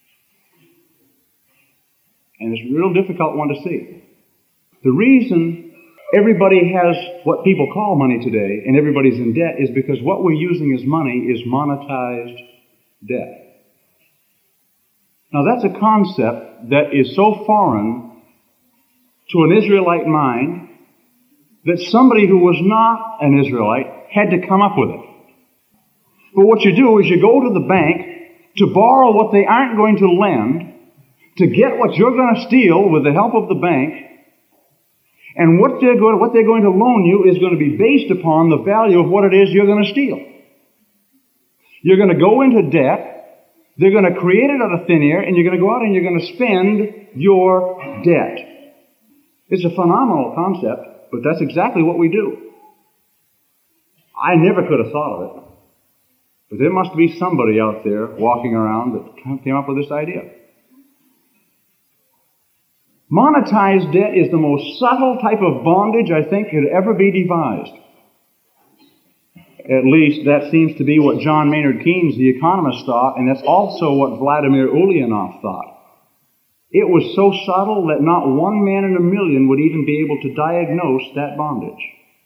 And it's a real difficult one to see. The reason everybody has what people call money today and everybody's in debt is because what we're using as money is monetized debt. Now that's a concept that is so foreign to an Israelite mind that somebody who was not an Israelite had to come up with it. But what you do is you go to the bank to borrow what they aren't going to lend, to get what you're going to steal with the help of the bank, and what they're going to, what they're going to loan you is going to be based upon the value of what it is you're going to steal. You're going to go into debt They're going to create it out of thin air, and you're going to go out and you're going to spend your debt. It's a phenomenal concept, but that's exactly what we do. I never could have thought of it. But there must be somebody out there walking around that came up with this idea. Monetized debt is the most subtle type of bondage I think could ever be devised. At least that seems to be what John Maynard Keynes, the economist, thought, and that's also what Vladimir Ulyanov thought. It was so subtle that not one man in a million would even be able to diagnose that bondage.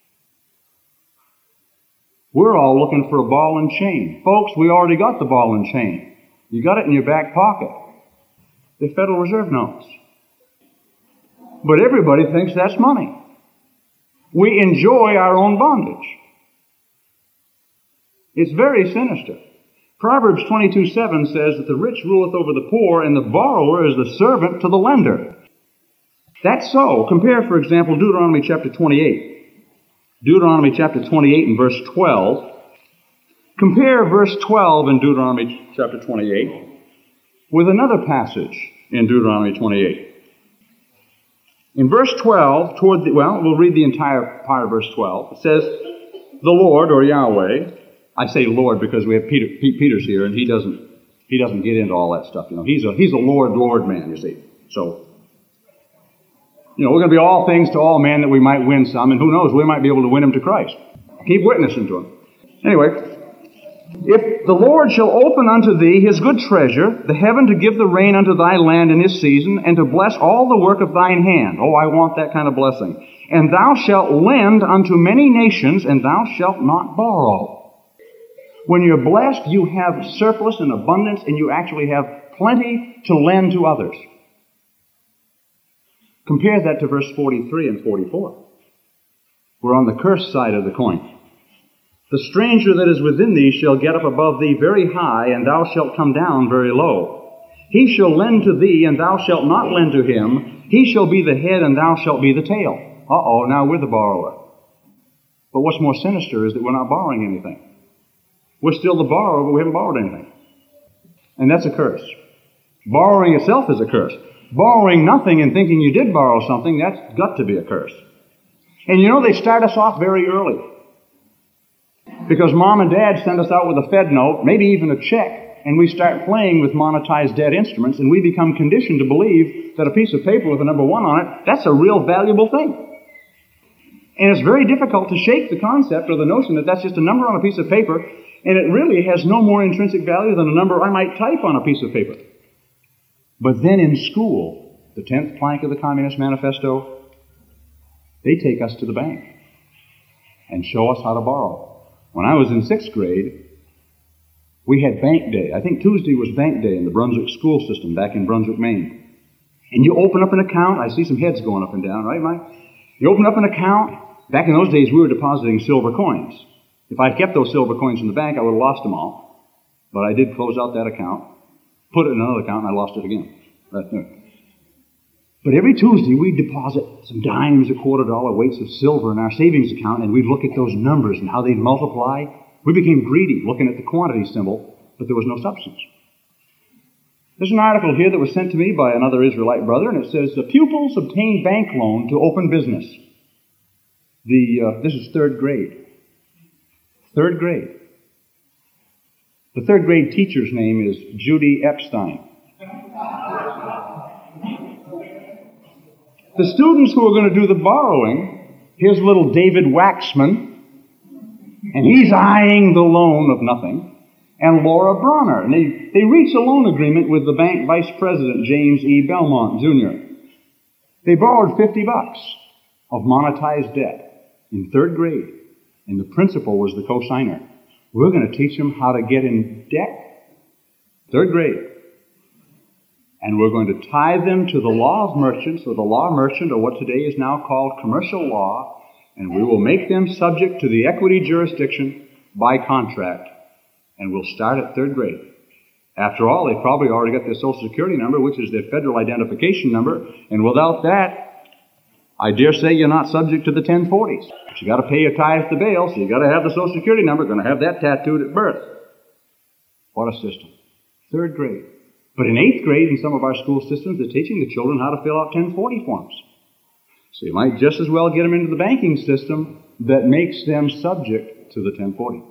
We're all looking for a ball and chain. Folks, we already got the ball and chain. You got it in your back pocket. The Federal Reserve notes. But everybody thinks that's money. We enjoy our own bondage. It's very sinister. Proverbs twenty-two seven says that the rich ruleth over the poor, and the borrower is the servant to the lender. That's so. Compare, for example, Deuteronomy chapter twenty-eight. Deuteronomy chapter twenty-eight and verse twelve. Compare verse twelve in Deuteronomy chapter twenty-eight with another passage in Deuteronomy twenty-eight. In verse twelve, toward the, well, we'll read the entire part of verse twelve. It says, the Lord, or Yahweh, I say Lord because we have Peter, Pete Peters here, and he doesn't he doesn't get into all that stuff. You know, he's a he's a Lord, Lord man, you see. So, you know, we're going to be all things to all men that we might win some, and who knows, we might be able to win him to Christ. Keep witnessing to him. Anyway, if the Lord shall open unto thee his good treasure, the heaven to give the rain unto thy land in his season, and to bless all the work of thine hand. Oh, I want that kind of blessing. And thou shalt lend unto many nations, and thou shalt not borrow. When you're blessed, you have surplus and abundance, and you actually have plenty to lend to others. Compare that to verse forty-three and forty-four. We're on the curse side of the coin. The stranger that is within thee shall get up above thee very high, and thou shalt come down very low. He shall lend to thee, and thou shalt not lend to him. He shall be the head, and thou shalt be the tail. Uh-oh, now we're the borrower. But what's more sinister is that we're not borrowing anything. We're still the borrower, but we haven't borrowed anything. And that's a curse. Borrowing itself is a curse. Borrowing nothing and thinking you did borrow something, that's got to be a curse. And you know, they start us off very early. Because mom and dad send us out with a Fed note, maybe even a check, and we start playing with monetized debt instruments, and we become conditioned to believe that a piece of paper with a number one on it, that's a real valuable thing. And it's very difficult to shake the concept or the notion that that's just a number on a piece of paper, and it really has no more intrinsic value than a number I might type on a piece of paper. But then in school, the tenth plank of the Communist Manifesto, they take us to the bank and show us how to borrow. When I was in sixth grade, we had bank day. I think Tuesday was bank day in the Brunswick school system back in Brunswick, Maine. And you open up an account. I see some heads going up and down, right, Mike? You open up an account. Back in those days, we were depositing silver coins. If I'd kept those silver coins in the bank, I would have lost them all. But I did close out that account, put it in another account, and I lost it again. Right there. But every Tuesday, we'd deposit some dimes, a quarter dollar weights of silver in our savings account, and we'd look at those numbers and how they'd multiply. We became greedy looking at the quantity symbol, but there was no substance. There's an article here that was sent to me by another Israelite brother, and it says, the pupils obtain bank loan to open business. The uh, This is third grade. Third grade. The third grade teacher's name is Judy Epstein. The students who are going to do the borrowing, here's little David Waxman, and he's eyeing the loan of nothing, and Laura Bronner. And they, they reach a loan agreement with the bank vice president, James E. Belmont, Junior They borrowed fifty bucks of monetized debt in third grade, and the principal was the co-signer. We're going to teach them how to get in debt. Third grade. And we're going to tie them to the law of merchants, or the law merchant, or what today is now called commercial law, and we will make them subject to the equity jurisdiction by contract, and we'll start at third grade. After all, they've probably already got their Social Security number, which is their federal identification number, and without that, I dare say you're not subject to the ten forties. But you got to pay your tithes to bail, so you got to have the Social Security number, going to have that tattooed at birth. What a system. Third grade. But in eighth grade, in some of our school systems, they're teaching the children how to fill out ten forty forms. So you might just as well get them into the banking system that makes them subject to the ten forty.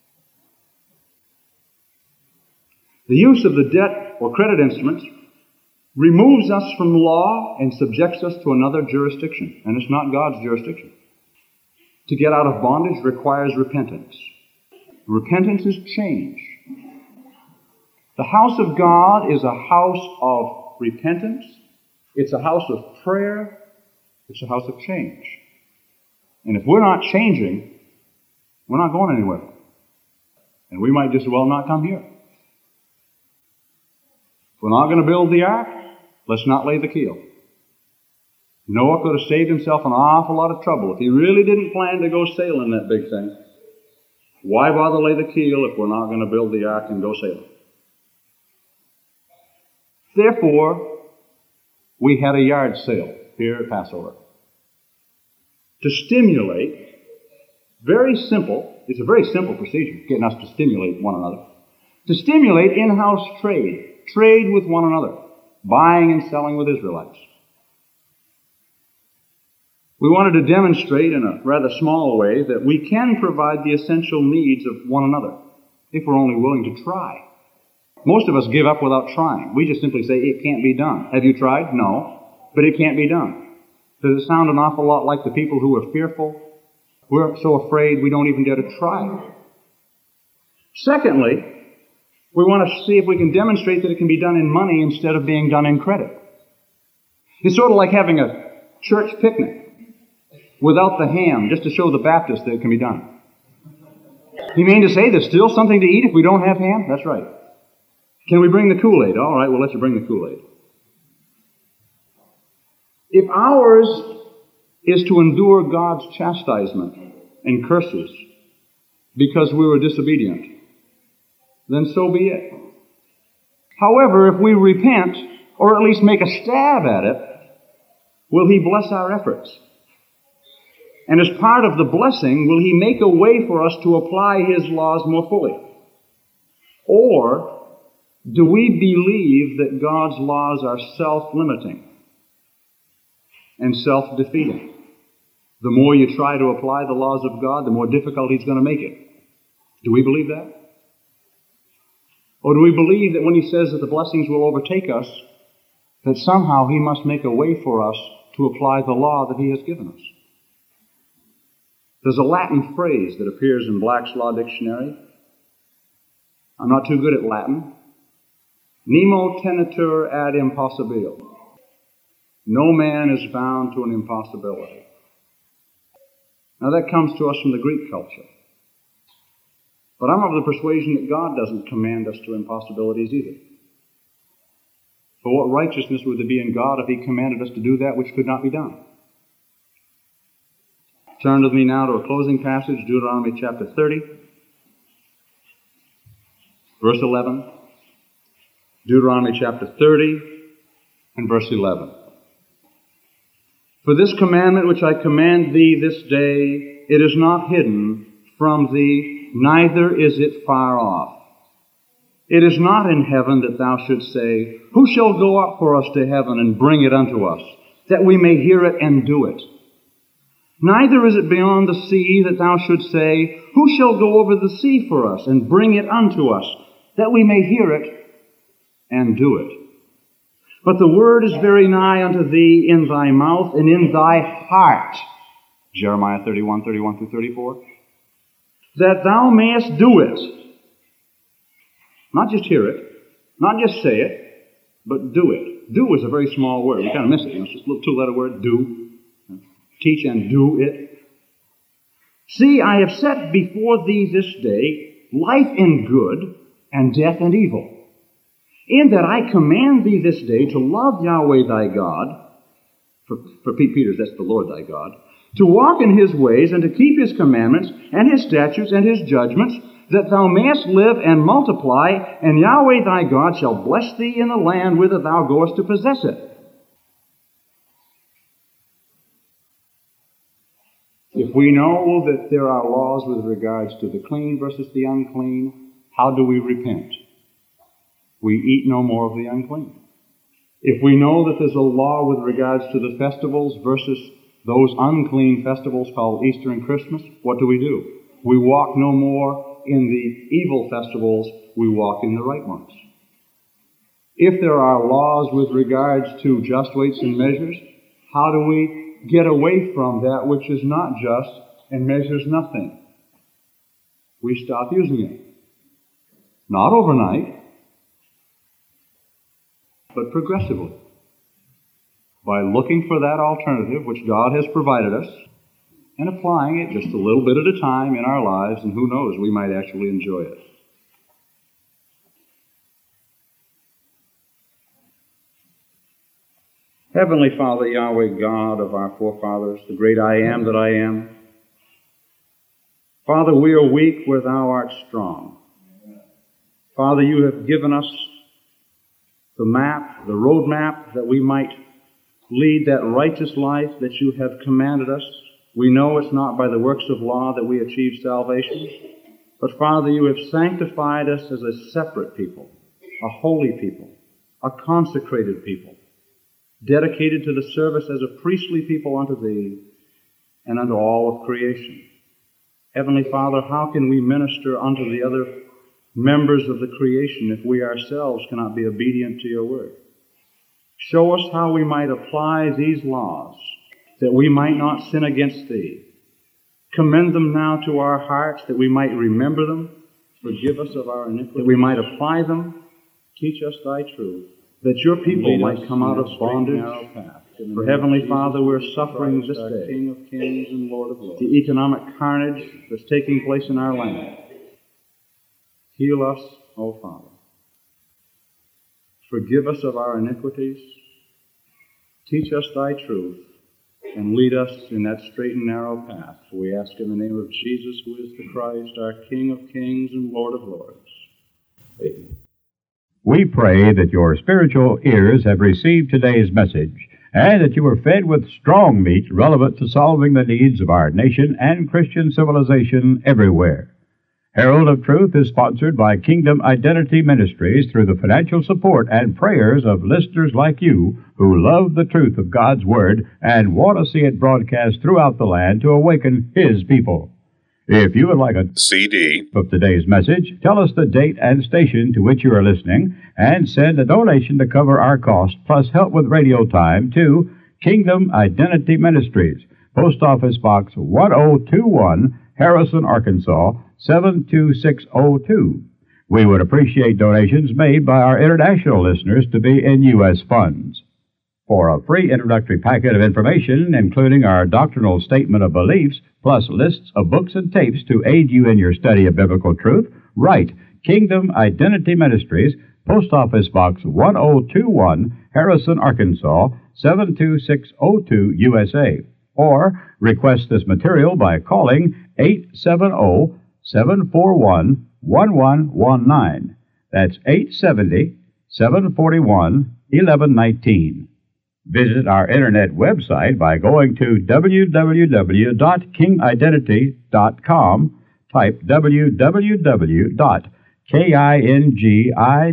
The use of the debt or credit instruments removes us from law and subjects us to another jurisdiction, and it's not God's jurisdiction. To get out of bondage requires repentance. Repentance is change. The house of God is a house of repentance. It's a house of prayer. It's a house of change. And if we're not changing, we're not going anywhere. And we might just as well not come here. If we're not going to build the ark, let's not lay the keel. Noah could have saved himself an awful lot of trouble. If he really didn't plan to go sailing that big thing, why bother lay the keel if we're not going to build the ark and go sailing? Therefore, we had a yard sale here at Passover. To stimulate, very simple, it's a very simple procedure, getting us to stimulate one another. To stimulate in-house trade, trade with one another, buying and selling with Israelites. We wanted to demonstrate in a rather small way that we can provide the essential needs of one another if we're only willing to try. Most of us give up without trying. We just simply say, it can't be done. Have you tried? No. But it can't be done. Does it sound an awful lot like the people who are fearful? We're so afraid we don't even dare to try. Secondly, we want to see if we can demonstrate that it can be done in money instead of being done in credit. It's sort of like having a church picnic without the ham, just to show the Baptists that it can be done. You mean to say there's still something to eat if we don't have ham? That's right. Can we bring the Kool-Aid? All right, well, let you bring the Kool-Aid. If ours is to endure God's chastisement and curses because we were disobedient, then so be it. However, if we repent, or at least make a stab at it, will He bless our efforts? And as part of the blessing, will He make a way for us to apply His laws more fully? Or do we believe that God's laws are self-limiting and self-defeating? The more you try to apply the laws of God, the more difficult He's going to make it. Do we believe that? Or do we believe that when He says that the blessings will overtake us, that somehow He must make a way for us to apply the law that He has given us? There's a Latin phrase that appears in Black's Law Dictionary. I'm not too good at Latin. Nemo tenetur ad impossibilio. No man is bound to an impossibility. Now that comes to us from the Greek culture. But I'm of the persuasion that God doesn't command us to impossibilities either. For what righteousness would there be in God if He commanded us to do that which could not be done? Turn with me now to a closing passage, Deuteronomy chapter thirty, verse eleven. Deuteronomy chapter thirty and verse eleven. For this commandment which I command thee this day, it is not hidden from thee, neither is it far off. It is not in heaven that thou shouldst say, who shall go up for us to heaven and bring it unto us, that we may hear it and do it? Neither is it beyond the sea that thou shouldst say, who shall go over the sea for us and bring it unto us, that we may hear it and do it? But the word is very nigh unto thee, in thy mouth and in thy heart. Jeremiah thirty-one, thirty-one through thirty-four. That thou mayest do it. Not just hear it, not just say it, but do it. Do is a very small word. We kind of miss it. You know, it's just a little two-letter word, do. Teach and do it. See, I have set before thee this day life and good, and death and evil. In that I command thee this day to love Yahweh thy God, for, for Pete Peters, that's the Lord thy God, to walk in His ways and to keep His commandments and His statutes and His judgments, that thou mayest live and multiply, and Yahweh thy God shall bless thee in the land whither thou goest to possess it. If we know that there are laws with regards to the clean versus the unclean, how do we repent? we eat no more of the unclean. If we know that there's a law with regards to the festivals versus those unclean festivals called Easter and Christmas, what do we do? We walk no more in the evil festivals, we walk in the right ones. If there are laws with regards to just weights and measures, how do we get away from that which is not just and measures nothing? We stop using it. Not overnight, but progressively. By looking for that alternative which God has provided us and applying it just a little bit at a time in our lives, and who knows, we might actually enjoy it. Heavenly Father, Yahweh, God of our forefathers, the great I am that I am, Father, we are weak where Thou art strong. Father, You have given us the map, the road map, that we might lead that righteous life that You have commanded us. We know it's not by the works of law that we achieve salvation, but Father, You have sanctified us as a separate people, a holy people, a consecrated people, dedicated to the service as a priestly people unto Thee and unto all of creation. Heavenly Father, how can we minister unto the other members of the creation if we ourselves cannot be obedient to Your word? Show us how we might apply these laws, that we might not sin against Thee. Commend them now to our hearts, that we might remember them. Forgive us of our iniquity, that we might apply them. Teach us Thy truth, that Your people might come out of bondage. For Heavenly Father, we're suffering this day, King of kings and Lord of lords, the economic carnage that's taking place in our land. Heal us, O Father. Forgive us of our iniquities. Teach us Thy truth, and lead us in that straight and narrow path. For we ask in the name of Jesus, who is the Christ, our King of kings and Lord of lords. Amen. We pray that your spiritual ears have received today's message, and that you are fed with strong meat relevant to solving the needs of our nation and Christian civilization everywhere. Herald of Truth is sponsored by Kingdom Identity Ministries through the financial support and prayers of listeners like you who love the truth of God's Word and want to see it broadcast throughout the land to awaken His people. If you would like a C D of today's message, tell us the date and station to which you are listening, and send a donation to cover our cost, plus help with radio time, to Kingdom Identity Ministries, Post Office Box one oh two one, Harrison, Arkansas, seven two six oh two. We would appreciate donations made by our international listeners to be in U S funds. For a free introductory packet of information, including our doctrinal statement of beliefs, plus lists of books and tapes to aid you in your study of biblical truth, write Kingdom Identity Ministries, Post Office Box one oh two one, Harrison, Arkansas, seven two six oh two, U S A. Or request this material by calling eight seven zero, seven four one, one one one nine. That's eight seven zero, seven four one, one one one nine. Visit our internet website by going to w w w dot king identity dot com. Type w w w dot king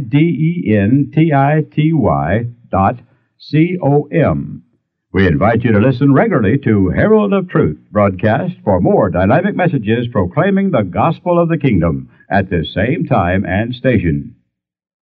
identity dot com. We invite you to listen regularly to Herald of Truth broadcast for more dynamic messages proclaiming the gospel of the kingdom at this same time and station.